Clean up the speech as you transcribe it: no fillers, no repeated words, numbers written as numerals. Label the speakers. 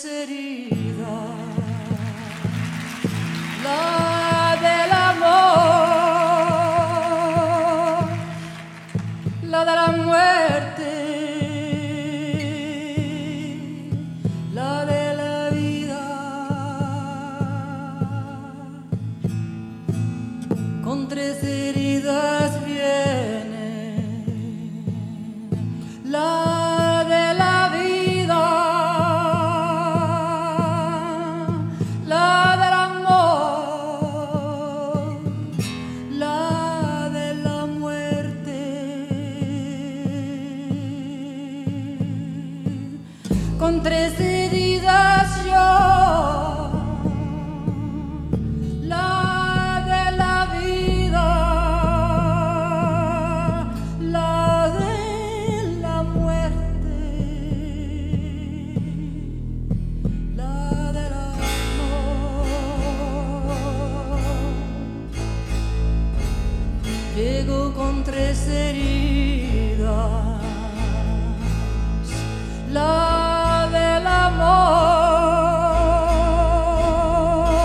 Speaker 1: tres heridas, la del amor, la de la muerte, la de la vida, con tres heridas viene la de la vida, la del amor, la de la muerte, con tres heridas yo, la de la vida, la de la muerte, la del amor. Llego con tres heridas,